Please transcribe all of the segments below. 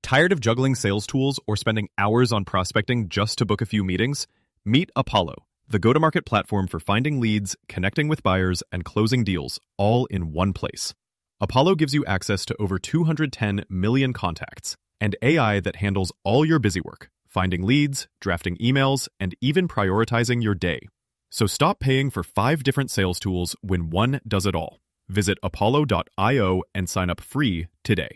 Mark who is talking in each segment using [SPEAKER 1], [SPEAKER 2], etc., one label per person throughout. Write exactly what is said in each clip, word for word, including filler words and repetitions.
[SPEAKER 1] Tired of juggling sales tools or spending hours on prospecting just to book a few meetings? Meet Apollo, the go-to-market platform for finding leads, connecting with buyers, and closing deals, all in one place. Apollo gives you access to over two hundred ten million contacts and A I that handles all your busy work, finding leads, drafting emails, and even prioritizing your day. So stop paying for five different sales tools when one does it all. Visit apollo dot io and sign up free today.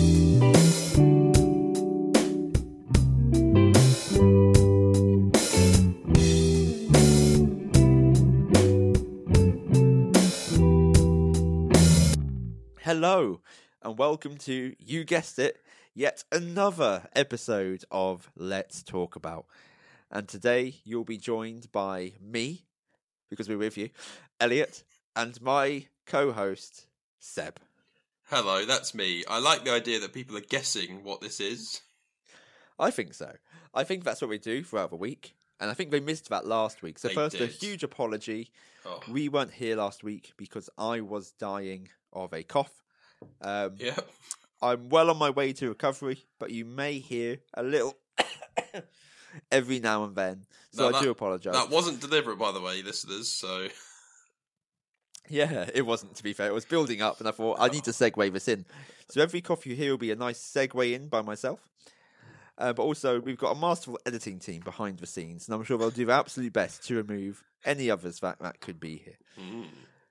[SPEAKER 2] Hello, and welcome to, you guessed it, yet another episode of Let's Talk About. And today you'll be joined by me, because we're with you, Elliot, and my co-host, Seb.
[SPEAKER 3] Hello, that's me. I like the idea that people are guessing what this is.
[SPEAKER 2] I think so. I think that's what we do throughout the week. And I think they missed that last week. So
[SPEAKER 3] They
[SPEAKER 2] first,
[SPEAKER 3] did.
[SPEAKER 2] a huge apology.
[SPEAKER 3] Oh.
[SPEAKER 2] We weren't here last week because I was dying of a cough. Um,
[SPEAKER 3] Yeah.
[SPEAKER 2] I'm well on my way to recovery, but you may hear a little every now and then. So
[SPEAKER 3] No,
[SPEAKER 2] I
[SPEAKER 3] that-
[SPEAKER 2] do apologise.
[SPEAKER 3] That wasn't deliberate, by the way, listeners, so...
[SPEAKER 2] Yeah, it wasn't, to be fair. It was building up, and I thought, I need to segue this in. So every cough you hear will be a nice segue in by myself. Uh, but also, we've got a masterful editing team behind the scenes, and I'm sure they'll do their absolute best to remove any others that, that could be here.
[SPEAKER 3] Mm.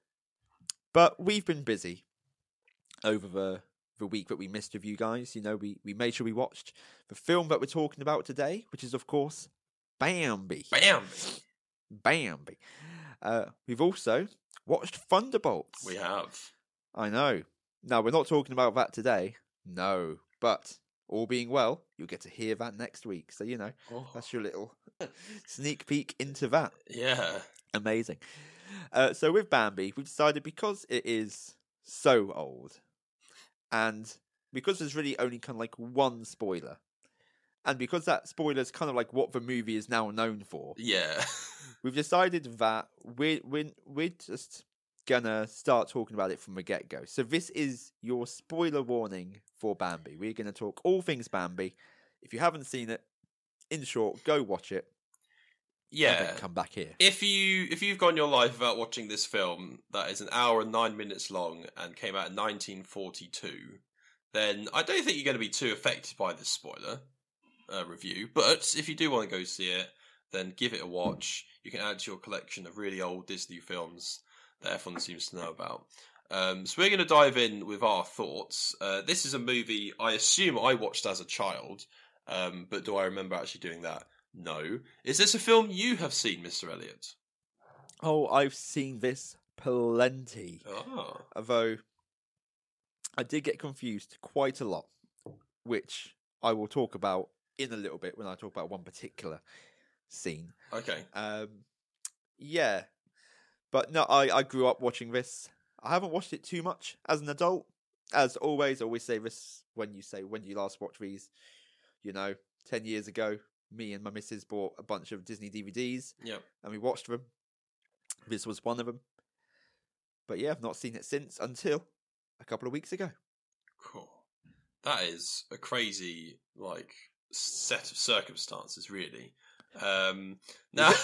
[SPEAKER 2] But we've been busy over the the week that we missed with you guys. You know, we, we made sure we watched the film that we're talking about today, which is, of course, Bambi.
[SPEAKER 3] Bam!
[SPEAKER 2] Bambi. Uh, we've also watched Thunderbolts.
[SPEAKER 3] We have.
[SPEAKER 2] I know. Now, we're not talking about that today. No. But, all being well, you'll get to hear that next week. So, you know,
[SPEAKER 3] Oh.
[SPEAKER 2] that's your little sneak peek into that.
[SPEAKER 3] Yeah.
[SPEAKER 2] Amazing. Uh, so, with Bambi, we've decided because it is so old, and because there's really only kind of like one spoiler, and because that spoiler is kind of like what the movie is now known for,
[SPEAKER 3] Yeah.
[SPEAKER 2] we've decided that we're, we're, we're just gonna start talking about it from the get-go. So this is your spoiler warning for Bambi. We're gonna talk all things Bambi. If you haven't seen it, in short, go watch it. And
[SPEAKER 3] Yeah.
[SPEAKER 2] then come back here.
[SPEAKER 3] If you if you've gone your life without watching this film that is an hour and nine minutes long and came out in nineteen forty-two, then I don't think you're going to be too affected by this spoiler uh, review. But if you do want to go see it, then give it a watch. You can add to your collection of really old Disney films that everyone seems to know about. Um, so we're going to dive in with our thoughts. Uh, this is a movie I assume I watched as a child, um, but do I remember actually doing that? No. Is this a film you have seen, Mister Elliot?
[SPEAKER 2] Oh, I've seen this plenty.
[SPEAKER 3] Oh.
[SPEAKER 2] Although, I did get confused quite a lot, which I will talk about in a little bit when I talk about one particular scene.
[SPEAKER 3] Okay.
[SPEAKER 2] Um, yeah. But no, I, I grew up watching this. I haven't watched it too much as an adult. As always, I always say this when you say, when you last watched these, you know, ten years ago, me and my missus bought a bunch of Disney D V Ds.
[SPEAKER 3] Yep.
[SPEAKER 2] And we watched them. This was one of them. But yeah, I've not seen it since until a couple of weeks ago.
[SPEAKER 3] Cool. That is a crazy, like, set of circumstances, really. Um, now,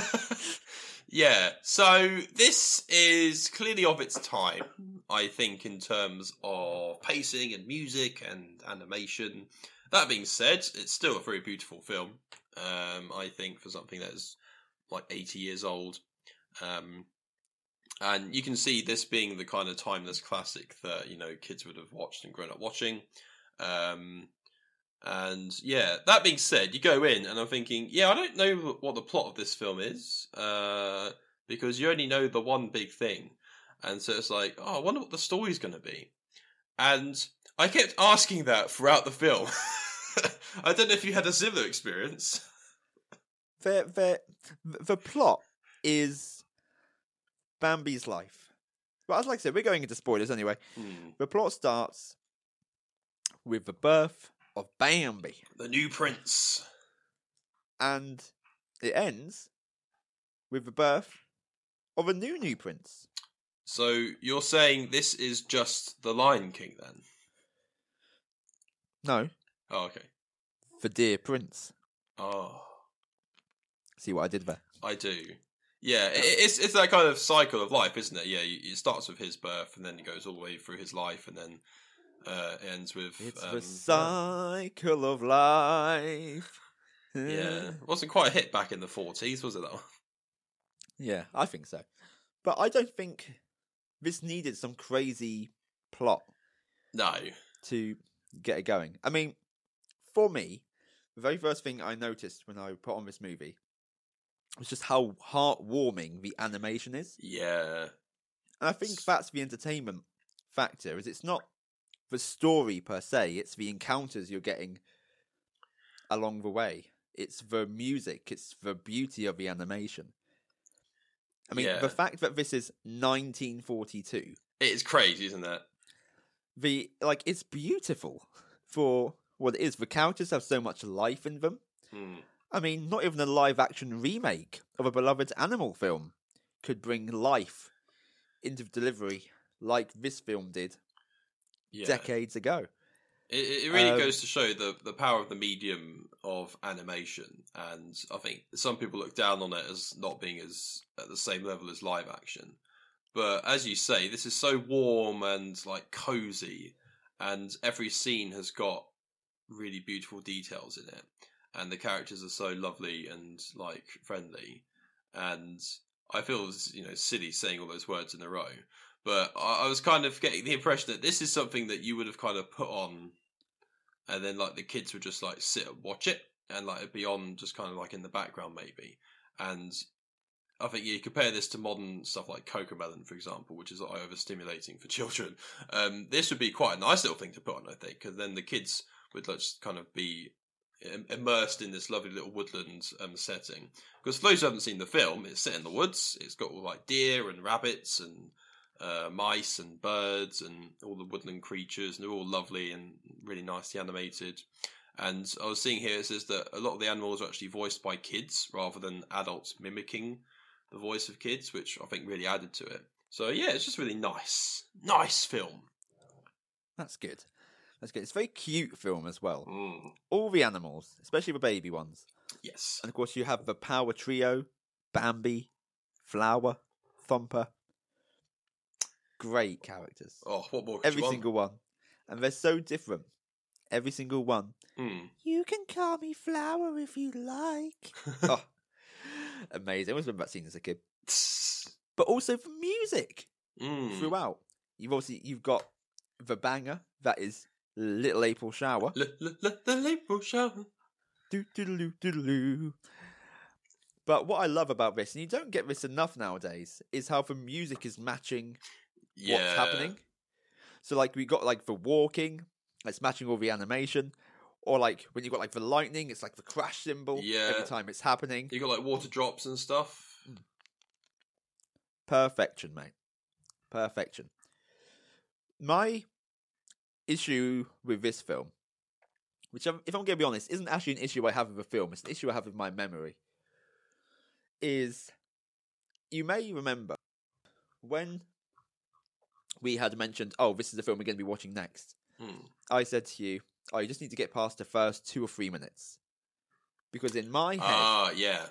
[SPEAKER 3] yeah. So this is clearly of its time, I think, in terms of pacing and music and animation. That being said, it's still a very beautiful film. Um, I think for something that is like eighty years old. Um, and you can see this being the kind of timeless classic that, you know, kids would have watched and grown up watching. Um, and yeah, that being said, you go in and I'm thinking, yeah, I don't know what the plot of this film is, uh, because you only know the one big thing. And so it's like, oh, I wonder what the story's going to be. And I kept asking that throughout the film. I don't know if you had a similar experience.
[SPEAKER 2] The, the, the plot is Bambi's life. Well, as like I said, we're going into spoilers anyway.
[SPEAKER 3] Hmm.
[SPEAKER 2] The plot starts with the birth of Bambi.
[SPEAKER 3] The new prince.
[SPEAKER 2] And it ends with the birth of a new new prince.
[SPEAKER 3] So you're saying this is just The Lion King then?
[SPEAKER 2] No.
[SPEAKER 3] Oh, okay.
[SPEAKER 2] The Dear Prince.
[SPEAKER 3] Oh,
[SPEAKER 2] See what I did there?
[SPEAKER 3] I do. Yeah, it, it's it's that kind of cycle of life, isn't it? Yeah, it starts with his birth, and then it goes all the way through his life, and then uh, ends with.
[SPEAKER 2] It's
[SPEAKER 3] um,
[SPEAKER 2] the cycle of life.
[SPEAKER 3] Yeah, it wasn't quite a hit back in the forties, was it? Though.
[SPEAKER 2] Yeah, I think so. But I don't think this needed some crazy plot
[SPEAKER 3] No.
[SPEAKER 2] to get it going. I mean, for me, the very first thing I noticed when I put on this movie was just how heartwarming the animation is.
[SPEAKER 3] Yeah.
[SPEAKER 2] And I think that's the entertainment factor, is it's not the story per se, it's the encounters you're getting along the way. It's the music, it's the beauty of the animation. I mean,
[SPEAKER 3] Yeah.
[SPEAKER 2] the fact that this is nineteen forty-two,
[SPEAKER 3] It is crazy, isn't it?
[SPEAKER 2] the like it's beautiful for what it is. The characters have so much life in them.
[SPEAKER 3] Hmm.
[SPEAKER 2] I mean, not even a live-action remake of a beloved animal film could bring life into delivery like this film did
[SPEAKER 3] Yeah.
[SPEAKER 2] decades ago.
[SPEAKER 3] It, it really
[SPEAKER 2] Um,
[SPEAKER 3] goes to show the, the power of the medium of animation, and I think some people look down on it as not being as at the same level as live action. But as you say, this is so warm and like cozy, and every scene has got really beautiful details in it, and the characters are so lovely and like friendly. And I feel, you know, silly saying all those words in a row, but I, I was kind of getting the impression that this is something that you would have kind of put on, and then like the kids would just like sit and watch it, and like it'd be on just kind of like in the background maybe. And I think yeah, you compare this to modern stuff like Cocomelon, for example, which is like overstimulating for children. Um, this would be quite a nice little thing to put on, I think, because then the kids would like, just kind of be im- immersed in this lovely little woodland um, setting. Because for those who haven't seen the film, it's set in the woods. It's got all like deer and rabbits and uh, mice and birds and all the woodland creatures, and they're all lovely and really nicely animated. And I was seeing here, it says that a lot of the animals are actually voiced by kids rather than adults mimicking the voice of kids, which I think really added to it. So yeah, it's just really nice. Nice film.
[SPEAKER 2] That's good. That's good. It's a very cute film as well.
[SPEAKER 3] Mm.
[SPEAKER 2] All the animals, especially the baby ones.
[SPEAKER 3] Yes.
[SPEAKER 2] And of course you have the power trio, Bambi, Flower, Thumper. Great characters.
[SPEAKER 3] Oh, what more could
[SPEAKER 2] Every
[SPEAKER 3] you want?
[SPEAKER 2] single one. And they're so different. Every single one.
[SPEAKER 3] Mm.
[SPEAKER 2] You can call me Flower if you like. Oh, amazing. I always remember that scene as a kid. But also the music
[SPEAKER 3] Mm.
[SPEAKER 2] throughout. You've obviously you've got the banger that is Little April Shower.
[SPEAKER 3] L- l- l- the April shower.
[SPEAKER 2] Do do do do do. But what I love about this, and you don't get this enough nowadays, is how the music is matching
[SPEAKER 3] Yeah.
[SPEAKER 2] what's happening. So like we got like the walking, it's matching all the animation, or like when you got like the lightning, it's like the crash symbol
[SPEAKER 3] Yeah.
[SPEAKER 2] every time it's happening.
[SPEAKER 3] You got like water drops and stuff.
[SPEAKER 2] Perfection, mate. Perfection. My issue with this film, which I'm, if I'm going to be honest, isn't actually an issue I have with the film, it's an issue I have with my memory, is you may remember when we had mentioned, oh, this is the film we're going to be watching next.
[SPEAKER 3] Mm.
[SPEAKER 2] I said to you, oh, you just need to get past the first two or three minutes. Because in my head,
[SPEAKER 3] Ah, yeah.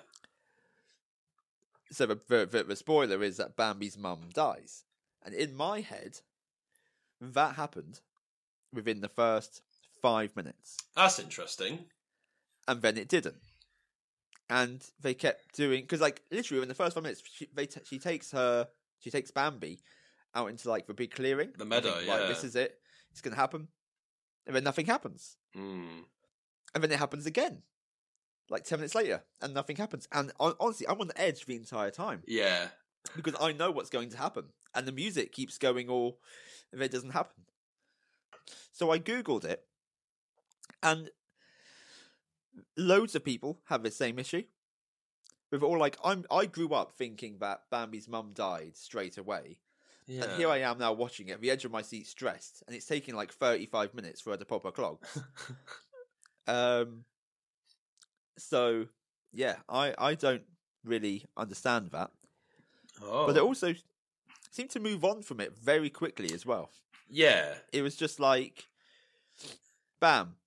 [SPEAKER 2] so the, the, the, the spoiler is that Bambi's mum dies. And in my head, that happened within the first five minutes.
[SPEAKER 3] That's interesting.
[SPEAKER 2] And then it didn't. And they kept doing, because like literally in the first five minutes, she, they t- she takes her, she takes Bambi out into like the big clearing.
[SPEAKER 3] The meadow,
[SPEAKER 2] think, right,
[SPEAKER 3] yeah.
[SPEAKER 2] this is it. It's going to happen. And then nothing happens.
[SPEAKER 3] Mm.
[SPEAKER 2] And then it happens again. Like ten minutes later, and nothing happens. And hon- honestly, I'm on the edge the entire time.
[SPEAKER 3] Yeah.
[SPEAKER 2] Because I know what's going to happen. And the music keeps going all, if it doesn't happen. So I Googled it. And loads of people have the same issue. With all like, I'm, I grew up thinking that Bambi's mum died straight away.
[SPEAKER 3] Yeah.
[SPEAKER 2] And here I am now watching it at the edge of my seat stressed. And it's taking like thirty-five minutes for her to pop her clogs. um, so, yeah, I, I don't really understand that.
[SPEAKER 3] Oh.
[SPEAKER 2] But they also seem to move on from it very quickly as well.
[SPEAKER 3] Yeah.
[SPEAKER 2] It was just like, bam,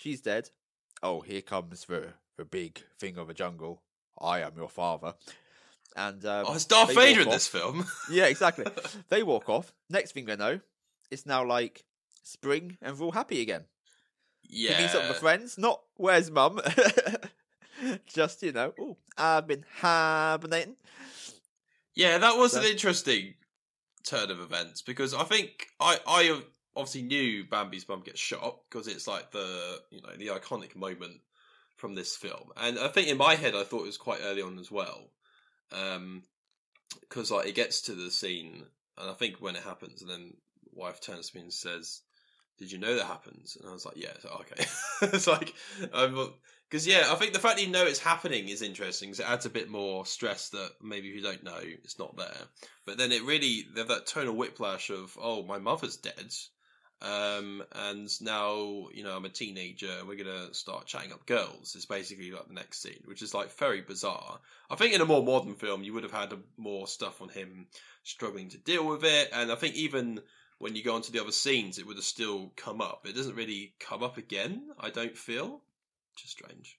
[SPEAKER 2] she's dead. Oh, here comes the the big thing of a jungle. I am your father. And um,
[SPEAKER 3] oh, it's Darth
[SPEAKER 2] they
[SPEAKER 3] Vader
[SPEAKER 2] walk
[SPEAKER 3] in
[SPEAKER 2] off.
[SPEAKER 3] this film.
[SPEAKER 2] Yeah, exactly. They walk off. Next thing they know, it's now like spring and we're all happy again.
[SPEAKER 3] Yeah.
[SPEAKER 2] Picking up with friends, not where's mum. Just, you know, oh, I've been hibernating.
[SPEAKER 3] Yeah, that was
[SPEAKER 2] So-
[SPEAKER 3] an interesting turn of events because I think I, I obviously knew Bambi's mum gets shot because it's like the, you know, the iconic moment from this film. And I think in my head, I thought it was quite early on as well. Um, because like it gets to the scene, and I think when it happens, and then wife turns to me and says, "Did you know that happens?" And I was like, "Yeah, so, okay." It's like, because yeah, I think the fact that you know it's happening is interesting because it adds a bit more stress that maybe if you don't know, it's not there. But then it really there's that tonal whiplash of, "Oh, my mother's dead." Um, and now, you know, I'm a teenager and we're going to start chatting up girls. It's basically like the next scene, which is like very bizarre. I think in a more modern film, you would have had a, more stuff on him struggling to deal with it. And I think even when you go on to the other scenes, it would have still come up. It doesn't really come up again, I don't feel. Just strange.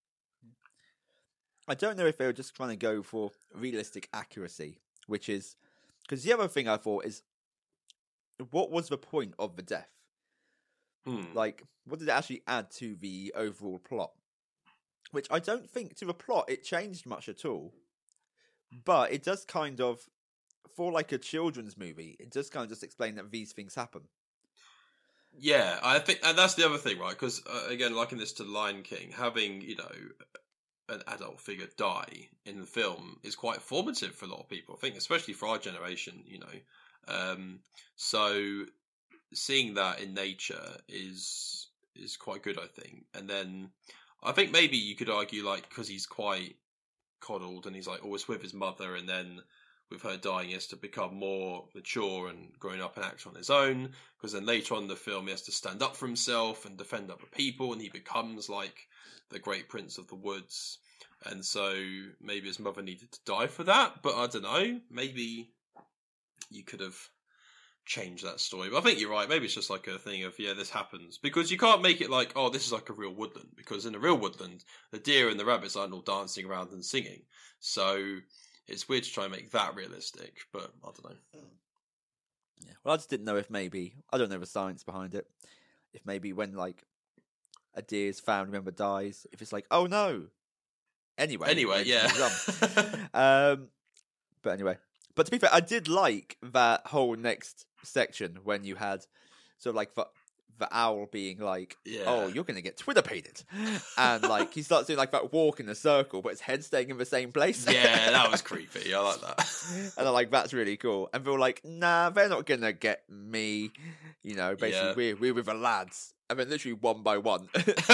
[SPEAKER 2] I don't know if they were just trying to go for realistic accuracy, which is... Because the other thing I thought is, what was the point of the death?
[SPEAKER 3] Hmm.
[SPEAKER 2] Like, what did it actually add to the overall plot? Which I don't think to the plot it changed much at all. But it does kind of, for like a children's movie, it does kind of just explain that these things happen.
[SPEAKER 3] Yeah, I think, and that's the other thing, right? Because uh, again, liking this to Lion King, having, you know, an adult figure die in the film is quite formative for a lot of people. I think, especially for our generation, you know. Um, so seeing that in nature is is quite good, I think. And then I think maybe you could argue, like, because he's quite coddled and he's like always with his mother, and then with her dying, he has to become more mature and growing up and act on his own. Because then later on in the film, he has to stand up for himself and defend other people, and he becomes like the great prince of the woods. And so maybe his mother needed to die for that, but I don't know. Maybe you could have changed that story. But I think you're right. Maybe it's just like a thing of, yeah, this happens. Because you can't make it like, oh, this is like a real woodland. Because in a real woodland, the deer and the rabbits aren't all dancing around and singing. So it's weird to try and make that realistic. But I don't know.
[SPEAKER 2] Yeah. Well, I just didn't know if maybe, I don't know the science behind it, if maybe when like a deer's family member dies, if it's like, oh no. Anyway.
[SPEAKER 3] Anyway, yeah.
[SPEAKER 2] um, but anyway. But to be fair, I did like that whole next section when you had sort of like the, the owl being like,
[SPEAKER 3] Yeah.
[SPEAKER 2] oh, you're going to get Twitter-pated. And like he starts doing like that walk in a circle, but his head's staying in the same place.
[SPEAKER 3] Yeah, that was creepy. I like that.
[SPEAKER 2] And I'm like, that's really cool. And they're like, nah, they're not going to get me. You know, basically,
[SPEAKER 3] Yeah.
[SPEAKER 2] we're, we're with the lads. And then literally one by one.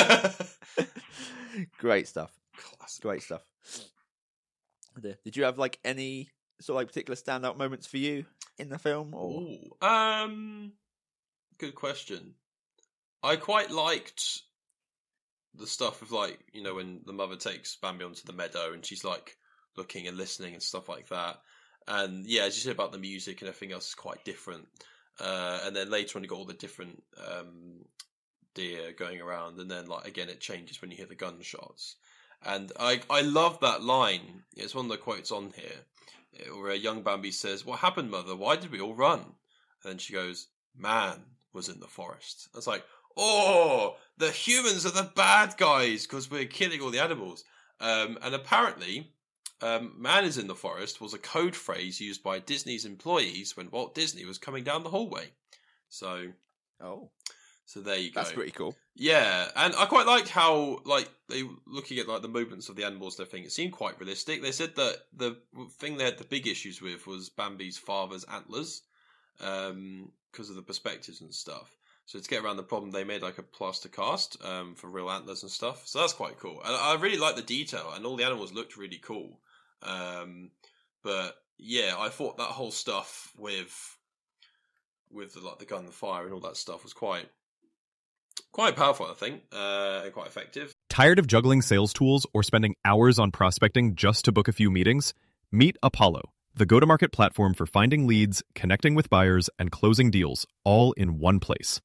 [SPEAKER 2] Great stuff.
[SPEAKER 3] Classic.
[SPEAKER 2] Great stuff. Did you have like any sort of like particular standout moments for you in the film? Or
[SPEAKER 3] Ooh, um, good question. I quite liked the stuff of like, you know, when the mother takes Bambi onto the meadow and she's like looking and listening and stuff like that. And yeah, as you said about the music and everything else is quite different. Uh, and then later on you got all the different um, deer going around, and then like again it changes when you hear the gunshots. And I I love that line. It's one of the quotes on here where young Bambi says, "What happened, mother? Why did we all run?" And then she goes, "Man was in the forest." It's like, oh, the humans are the bad guys because we're killing all the animals. Um, and apparently, um, "man is in the forest" was a code phrase used by Disney's employees when Walt Disney was coming down the hallway. So,
[SPEAKER 2] oh,
[SPEAKER 3] so there you go.
[SPEAKER 2] that's pretty cool.
[SPEAKER 3] Yeah, and I quite liked how, like, they looking at like the movements of the animals and everything. It seemed quite realistic. They said that the thing they had the big issues with was Bambi's father's antlers, um, because of the perspectives and stuff. So to get around the problem, they made like a plaster cast um, for real antlers and stuff. So that's quite cool. And I really like the detail, and all the animals looked really cool. Um, but yeah, I thought that whole stuff with with the, like the gun, the fire, and all that stuff was quite. Quite powerful, I think, uh, and quite effective.
[SPEAKER 1] Tired of juggling sales tools or spending hours on prospecting just to book a few meetings? Meet Apollo, the go-to-market platform for finding leads, connecting with buyers, and closing deals, all in one place.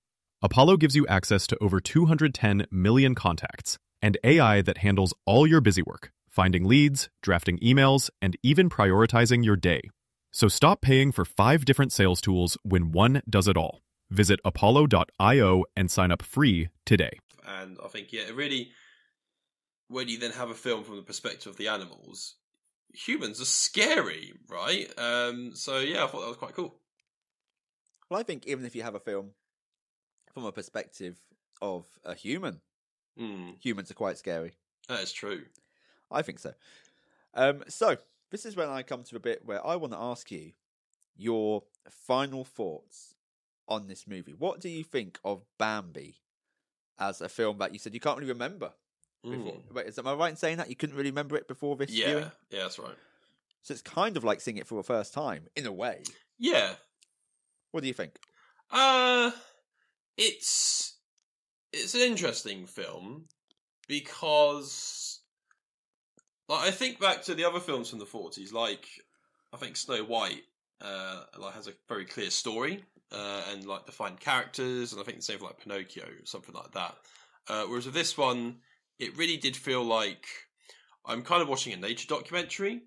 [SPEAKER 1] Apollo gives you access to over two hundred ten million contacts and A I that handles all your busy work, finding leads, drafting emails, and even prioritizing your day. So stop paying for five different sales tools when one does it all. Visit apollo dot io and sign up free today.
[SPEAKER 3] And I think, yeah, it really, when you then have a film from the perspective of the animals, humans are scary, right? Um, so, yeah, I thought that was quite cool.
[SPEAKER 2] Well, I think even if you have a film from a perspective of a human,
[SPEAKER 3] Mm,
[SPEAKER 2] humans are quite scary.
[SPEAKER 3] that is true.
[SPEAKER 2] I think so. Um, so, this is when I come to a bit where I want to ask you your final thoughts on this movie. What do you think of Bambi as a film that you said you can't really remember before?
[SPEAKER 3] Mm.
[SPEAKER 2] Wait, is am I right in saying that you couldn't really remember it before this
[SPEAKER 3] Yeah,
[SPEAKER 2] viewing?
[SPEAKER 3] yeah, that's right.
[SPEAKER 2] So it's kind of like seeing it for the first time, in a way.
[SPEAKER 3] Yeah.
[SPEAKER 2] What do you think?
[SPEAKER 3] Uh, it's it's an interesting film because, like, I think back to the other films from the forties, like I think Snow White, uh, like has a very clear story uh, and like defined characters, and I think the same for like Pinocchio, something like that. Uh, whereas with this one, it really did feel like I'm kind of watching a nature documentary.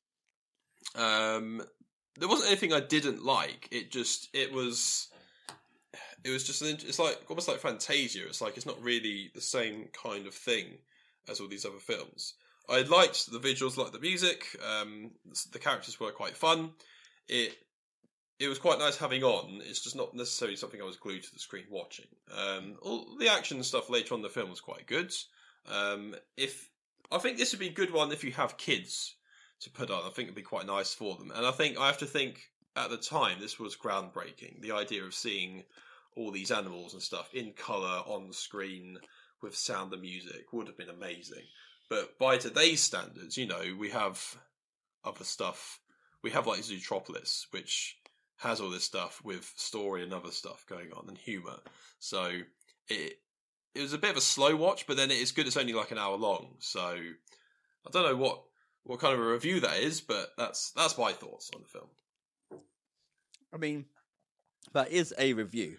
[SPEAKER 3] Um, there wasn't anything I didn't like. It just it was. It was just, an, it's like, almost like Fantasia. It's like, it's not really the same kind of thing as all these other films. I liked the visuals, liked the music, um, the characters were quite fun. It it was quite nice having on. It's just not necessarily something I was glued to the screen watching. Um, all the action stuff later on in the film was quite good. Um, if I think this would be a good one if you have kids to put on. I think it'd be quite nice for them. And I think, I have to think, at the time, this was groundbreaking. The idea of seeing all these animals and stuff in colour on the screen with sound and music would have been amazing. But by today's standards, you know, we have other stuff. We have like Zootropolis, which has all this stuff with story and other stuff going on and humour. So it it was a bit of a slow watch, but then it is good. It's only like an hour long. So I don't know what, what kind of a review that is, but that's that's my thoughts on the film.
[SPEAKER 2] I mean, that is a review.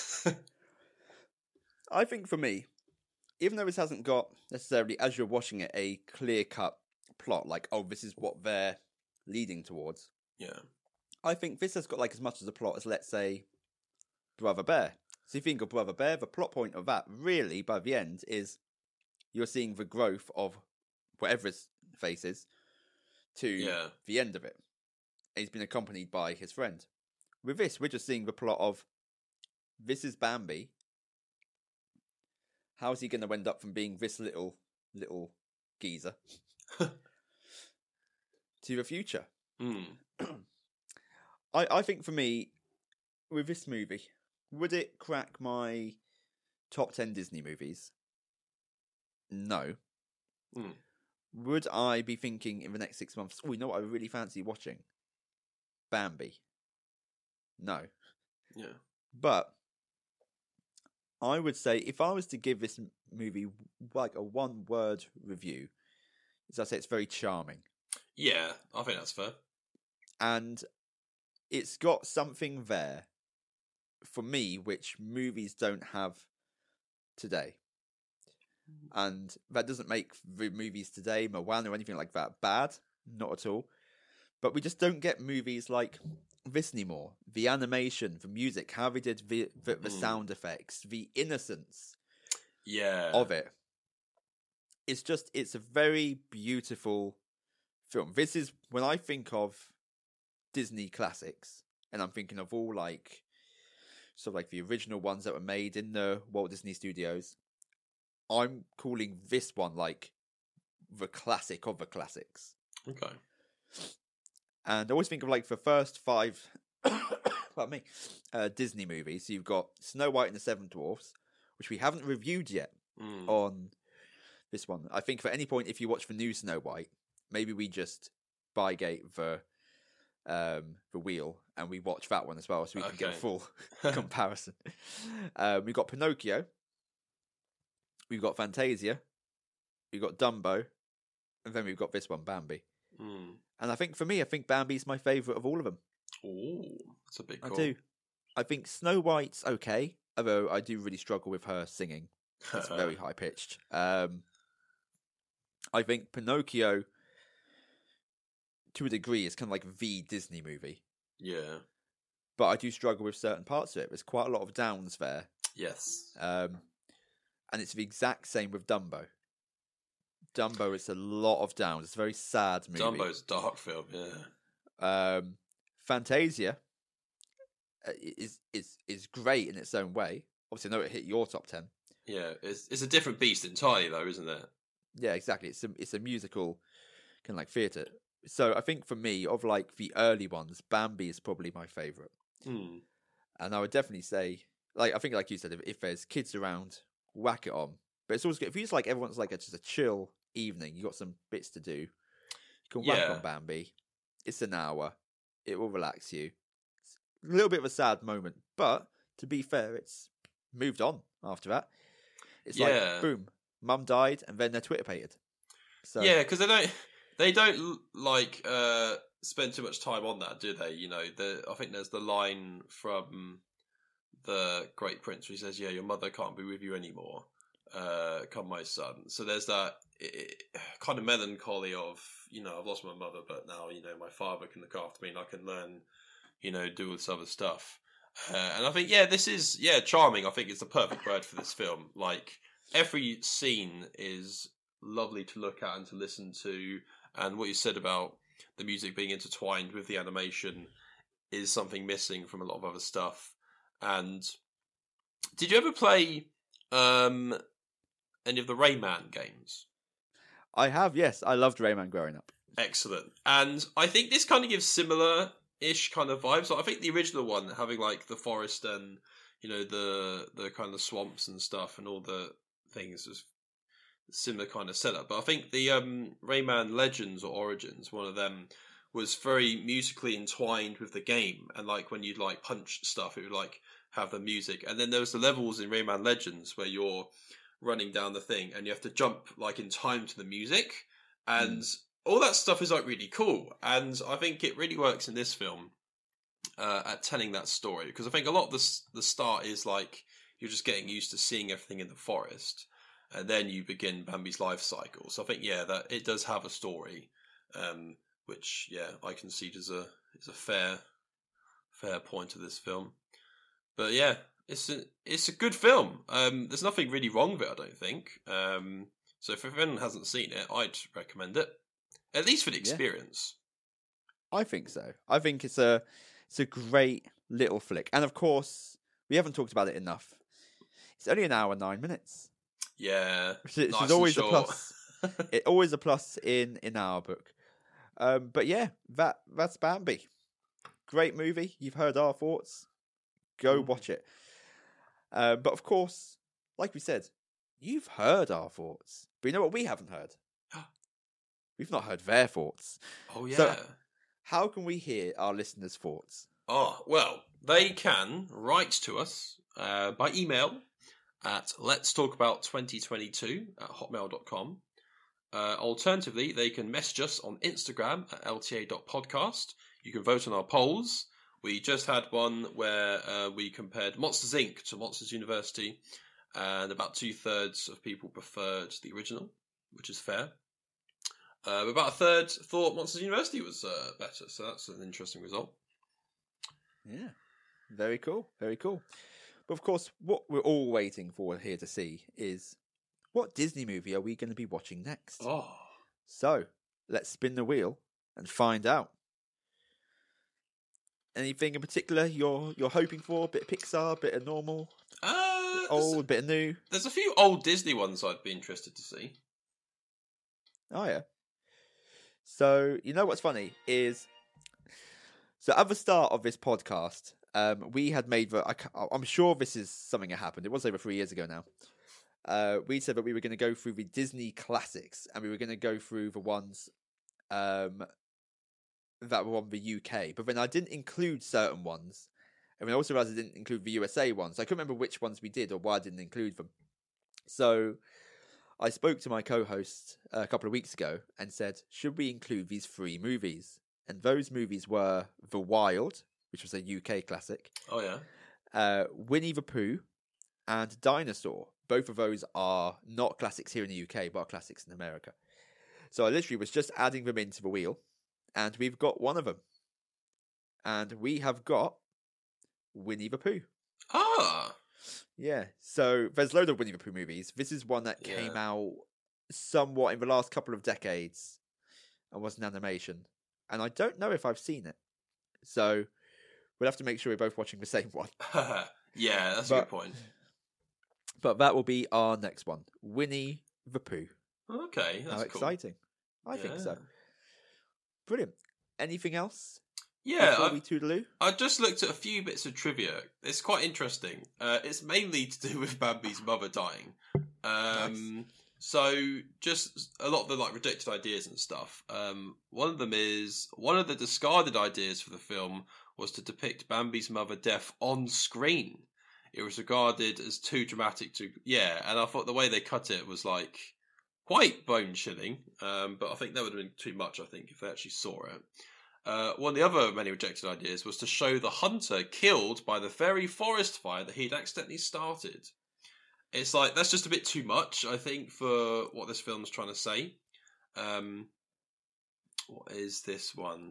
[SPEAKER 2] I think for me, even though this hasn't got necessarily, as you're watching it, a clear-cut plot, like, oh, this is what they're leading towards.
[SPEAKER 3] Yeah.
[SPEAKER 2] I think this has got like as much as a plot as, let's say, Brother Bear. So if you think of Brother Bear, the plot point of that, really, by the end, is you're seeing the growth of whatever his face is to
[SPEAKER 3] Yeah.
[SPEAKER 2] the end of it. And he's been accompanied by his friend. With this, we're just seeing the plot of, this is Bambi. How is he going to end up from being this little, little geezer to the future?
[SPEAKER 3] Mm.
[SPEAKER 2] I, I think for me, with this movie, would it crack my top ten Disney movies? No.
[SPEAKER 3] Mm.
[SPEAKER 2] Would I be thinking in the next six months, oh, you know what I really fancy watching? Bambi. No.
[SPEAKER 3] Yeah.
[SPEAKER 2] But I would say, if I was to give this movie like a one-word review, is I'd say it's very charming.
[SPEAKER 3] Yeah, I think that's fair.
[SPEAKER 2] And it's got something there, for me, which movies don't have today. And that doesn't make the movies today, Moana or anything like that, bad. Not at all. But we just don't get movies like this anymore. The animation, the music, how they did the, the, the
[SPEAKER 3] Mm.
[SPEAKER 2] sound effects, the innocence
[SPEAKER 3] Yeah.
[SPEAKER 2] of it. It's just, it's a very beautiful film. This is, when I think of Disney classics, and I'm thinking of all like, sort of like the original ones that were made in the Walt Disney Studios, I'm calling this one like the classic of the classics.
[SPEAKER 3] Okay.
[SPEAKER 2] And I always think of like the first five, pardon me, uh, Disney movies. So you've got Snow White and the Seven Dwarfs, which we haven't reviewed yet
[SPEAKER 3] Mm.
[SPEAKER 2] on this one. I think for any point, if you watch the new Snow White, maybe we just bygate the um, the wheel and we watch that one as well, so we can get a
[SPEAKER 3] Okay.
[SPEAKER 2] full comparison. Um, we've got Pinocchio, we've got Fantasia, we've got Dumbo, and then we've got this one, Bambi.
[SPEAKER 3] Mm.
[SPEAKER 2] And I think for me, I think Bambi's my favourite of all of them.
[SPEAKER 3] Oh, that's a big
[SPEAKER 2] I
[SPEAKER 3] call.
[SPEAKER 2] do. I think Snow White's okay. Although I do really struggle with her singing. It's very high pitched. Um, I think Pinocchio, to a degree, is kind of like the Disney movie.
[SPEAKER 3] Yeah.
[SPEAKER 2] But I do struggle with certain parts of it. There's quite a lot of downs there.
[SPEAKER 3] Yes.
[SPEAKER 2] Um, and it's the exact same with Dumbo. Dumbo is a lot of downs. It's a very sad movie.
[SPEAKER 3] Dumbo's a dark film, yeah.
[SPEAKER 2] Um, Fantasia is is is great in its own way. Obviously, I know it hit your top ten.
[SPEAKER 3] Yeah, it's it's a different beast entirely, though, isn't it?
[SPEAKER 2] Yeah, exactly. It's a it's a musical kind of like theatre. So I think for me, of like the early ones, Bambi is probably my favourite.
[SPEAKER 3] Hmm.
[SPEAKER 2] And I would definitely say, like I think, like you said, if, if there's kids around, whack it on. But it's always good if you just like everyone's like a, just a chill evening. You got some bits to do. You can whack
[SPEAKER 3] Yeah.
[SPEAKER 2] on Bambi. It's an hour. It will relax you. It's a little bit of a sad moment, but to be fair, it's moved on after that. It's
[SPEAKER 3] Yeah.
[SPEAKER 2] like boom, mum died, and then they're Twitter pated. So
[SPEAKER 3] Yeah, because they don't they don't like uh, spend too much time on that, do they? You know, the I think there's the line from the Great Prince where he says, "Yeah, your mother can't be with you anymore. Uh, come, my son." So there's that it, kind of melancholy of, you know, I've lost my mother, but now, you know, my father can look after me and I can learn, you know, do all this other stuff. Uh, and I think, yeah, this is, yeah, charming. I think it's the perfect word for this film. Like, every scene is lovely to look at and to listen to. And what you said about the music being intertwined with the animation is something missing from a lot of other stuff. And did you ever play um, any of the Rayman games?
[SPEAKER 2] I have, yes. I loved Rayman growing up.
[SPEAKER 3] Excellent. And I think this kind of gives similar-ish kind of vibes. So I think the original one, having like the forest and, you know, the the kind of swamps and stuff and all the things, was similar kind of setup. But I think the um, Rayman Legends or Origins, one of them, was very musically entwined with the game. And like when you'd like punch stuff, it would like have the music. And then there was the levels in Rayman Legends where you're running down the thing and you have to jump like in time to the music. And mm. all that stuff is like really cool. And I think it really works in this film uh, at telling that story. Because I think a lot of the, the start is like you're just getting used to seeing everything in the forest. And then you begin Bambi's life cycle. So I think, yeah, that it does have a story, um, which, yeah, I concede is a is a fair fair point of this film. But yeah, it's a it's a good film. Um, there's nothing really wrong with it, I don't think. Um, so if anyone hasn't seen it, I'd recommend it, at least for the experience.
[SPEAKER 2] Yeah. I think so. I think it's a it's a great little flick, and of course, we haven't talked about it enough. It's only an hour and nine minutes.
[SPEAKER 3] Yeah,
[SPEAKER 2] which is
[SPEAKER 3] nice
[SPEAKER 2] always a
[SPEAKER 3] short.
[SPEAKER 2] plus. It always a plus in in our book. Um, but yeah, that that's Bambi. Great movie. You've heard our thoughts. Go mm. watch it. Uh, but of course, like we said, you've heard our thoughts. But you know what we haven't heard? We've not heard their thoughts.
[SPEAKER 3] Oh yeah.
[SPEAKER 2] So how can we hear our listeners' thoughts?
[SPEAKER 3] Oh well, they can write to us uh, by email at let's talk about twenty twenty-two at hotmail dot com. Uh, alternatively, they can message us on Instagram at L T A dot podcast. You can vote on our polls. We just had one where uh, we compared Monsters Incorporated to Monsters University, and about two-thirds of people preferred the original, which is fair. Uh, about a third thought Monsters University was uh, better, so that's an interesting result.
[SPEAKER 2] Yeah, very cool, very cool. But of course, what we're all waiting for here to see is what Disney movie are we going to be watching next?
[SPEAKER 3] Oh.
[SPEAKER 2] So, let's spin the wheel and find out. Anything in particular you're you're hoping for? A bit of Pixar, bit of normal,
[SPEAKER 3] uh,
[SPEAKER 2] bit old, a bit of new?
[SPEAKER 3] There's a few old Disney ones I'd be interested to see.
[SPEAKER 2] Oh, yeah. So, you know what's funny is... So, at the start of this podcast... Um, we had made the. I, I'm sure this is something that happened. It was over three years ago now. Uh, we said that we were going to go through the Disney classics, and we were going to go through the ones um, that were on the U K. But then I didn't include certain ones, and I also realized I didn't include the U S A ones. I couldn't remember which ones we did or why I didn't include them. So I spoke to my co-host a couple of weeks ago and said, "Should we include these three movies?" And those movies were The Wild, which was a U K classic.
[SPEAKER 3] Oh, yeah.
[SPEAKER 2] Uh, Winnie the Pooh, and Dinosaur. Both of those are not classics here in the U K, but are classics in America. So I literally was just adding them into the wheel, and we've got one of them. And we have got Winnie the Pooh.
[SPEAKER 3] Ah!
[SPEAKER 2] Yeah, so there's a load of Winnie the Pooh movies. This is one that came
[SPEAKER 3] Yeah.
[SPEAKER 2] out somewhat in the last couple of decades and was an animation. And I don't know if I've seen it. So we'll have to make sure we're both watching the same one.
[SPEAKER 3] Yeah, that's a
[SPEAKER 2] But-
[SPEAKER 3] good point.
[SPEAKER 2] But that will be our next one. Winnie the Pooh.
[SPEAKER 3] Okay, that's
[SPEAKER 2] How
[SPEAKER 3] cool.
[SPEAKER 2] exciting. I think so.
[SPEAKER 3] Yeah.
[SPEAKER 2] Brilliant. Anything else
[SPEAKER 3] Yeah,
[SPEAKER 2] before
[SPEAKER 3] I,
[SPEAKER 2] we toodaloo?
[SPEAKER 3] I just looked at a few bits of trivia. It's quite interesting. Uh, it's mainly to do with Bambi's mother dying. Um, So, just a lot of the like rejected ideas and stuff. Um, one of them is one of the discarded ideas for the film was to depict Bambi's mother death on screen. It was regarded as too dramatic to yeah, and I thought the way they cut it was like quite bone chilling. Um, but I think that would have been too much. I think if they actually saw it. Uh, one of the other many rejected ideas was to show the hunter killed by the very forest fire that he'd accidentally started. It's like, that's just a bit too much, I think, for what this film's trying to say. Um, what is this one?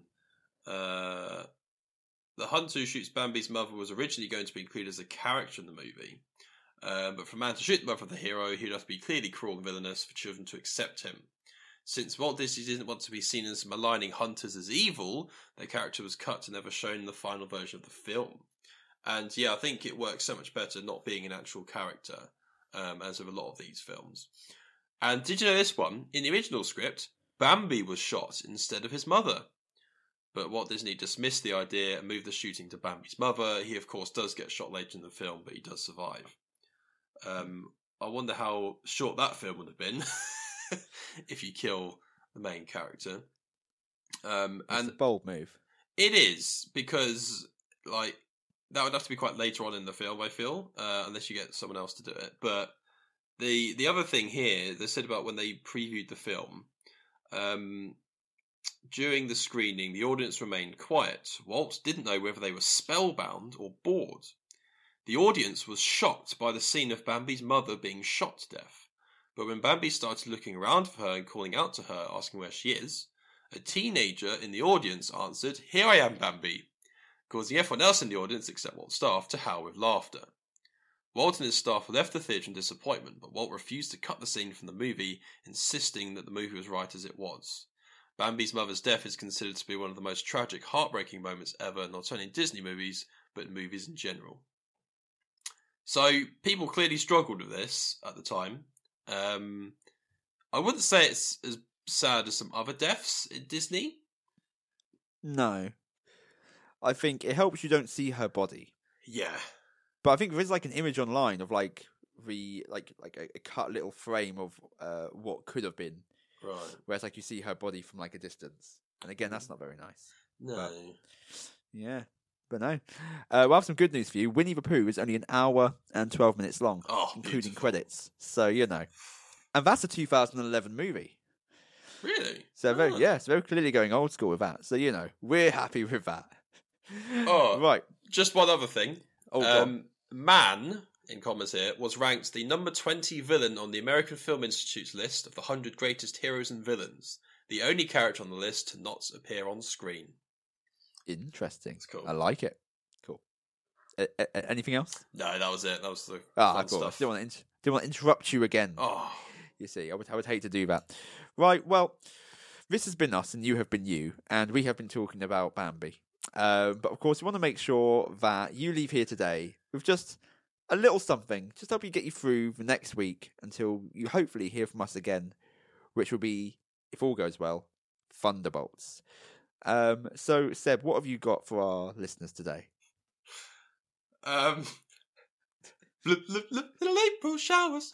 [SPEAKER 3] Uh, the hunter who shoots Bambi's mother was originally going to be included as a character in the movie. Um, but for a man to shoot the mother of the hero, he'd have to be clearly cruel and villainous for children to accept him. Since Walt Disney didn't want to be seen as maligning hunters as evil, their character was cut and never shown in the final version of the film. And yeah, I think it works so much better not being an actual character, um, as with a lot of these films. And did you know this one? In the original script, Bambi was shot instead of his mother. But Walt Disney dismissed the idea and moved the shooting to Bambi's mother. He, of course, does get shot later in the film, but he does survive. Um, I wonder how short that film would have been if you kill the main character. Um,
[SPEAKER 2] It's
[SPEAKER 3] and
[SPEAKER 2] a bold move.
[SPEAKER 3] it is, because like that would have to be quite later on in the film, I feel, uh, unless you get someone else to do it. But the the other thing here, they said about when they previewed the film, um, during the screening, the audience remained quiet. Walt didn't know whether they were spellbound or bored. The audience was shocked by the scene of Bambi's mother being shot to death. But when Bambi started looking around for her and calling out to her, asking where she is, a teenager in the audience answered, "Here I am, Bambi," causing everyone else in the audience, except Walt's staff, to howl with laughter. Walt and his staff left the theatre in disappointment, but Walt refused to cut the scene from the movie, insisting that the movie was right as it was. Bambi's mother's death is considered to be one of the most tragic, heartbreaking moments ever, not only in Disney movies, but in movies in general. So, people clearly struggled with this at the time. Um, I wouldn't say it's as sad as some other deaths in Disney.
[SPEAKER 2] No. I think it helps you don't see her body.
[SPEAKER 3] Yeah.
[SPEAKER 2] But I think there is like an image online of like the like like a, a cut little frame of uh, what could have been,
[SPEAKER 3] Right.
[SPEAKER 2] where it's like you see her body from like a distance. And again, that's not very nice.
[SPEAKER 3] No.
[SPEAKER 2] Yeah. But no. Uh, we'll have some good news for you. Winnie the Pooh is only an hour and twelve minutes long,
[SPEAKER 3] Oh,
[SPEAKER 2] including
[SPEAKER 3] beautiful.
[SPEAKER 2] credits. So, you know. And that's a two thousand eleven movie.
[SPEAKER 3] Really?
[SPEAKER 2] So, very,
[SPEAKER 3] Oh.
[SPEAKER 2] yeah, it's very clearly going old school with that. So, you know, we're happy with that.
[SPEAKER 3] Oh.
[SPEAKER 2] Right.
[SPEAKER 3] Just one other thing.
[SPEAKER 2] Oh, go on.
[SPEAKER 3] Um, Man, in commas here, was ranked the number twenty villain on the American Film Institute's list of the one hundred greatest heroes and villains. The only character on the list to not appear on screen.
[SPEAKER 2] Interesting.
[SPEAKER 3] That's cool.
[SPEAKER 2] I like it. Cool. Uh, uh, anything else?
[SPEAKER 3] No, that was it. That was the
[SPEAKER 2] Ah,
[SPEAKER 3] fun
[SPEAKER 2] cool. I
[SPEAKER 3] stuff.
[SPEAKER 2] didn't want, to inter- didn't want to interrupt you again.
[SPEAKER 3] Oh,
[SPEAKER 2] You see, I would, I would hate to do that. Right, well, this has been us and you have been you, and we have been talking about Bambi. Um, but of course, we want to make sure that you leave here today with just a little something, just to help you get you through the next week until you hopefully hear from us again, which will be, if all goes well, Thunderbolts. Um, so, Seb, what have you got for our listeners today?
[SPEAKER 3] um, blip, blip, blip, little April showers.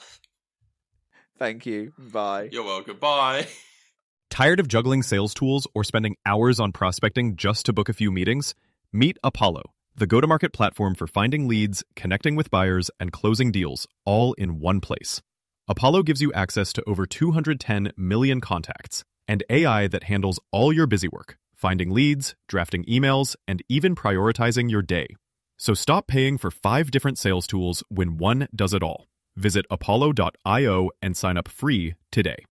[SPEAKER 2] Thank you. Bye.
[SPEAKER 3] You're welcome. Bye.
[SPEAKER 1] Tired of juggling sales tools or spending hours on prospecting just to book a few meetings? Meet Apollo, the go-to-market platform for finding leads, connecting with buyers, and closing deals, all in one place. Apollo gives you access to over two hundred ten million contacts and A I that handles all your busy work, finding leads, drafting emails, and even prioritizing your day. So stop paying for five different sales tools when one does it all. Visit apollo dot io and sign up free today.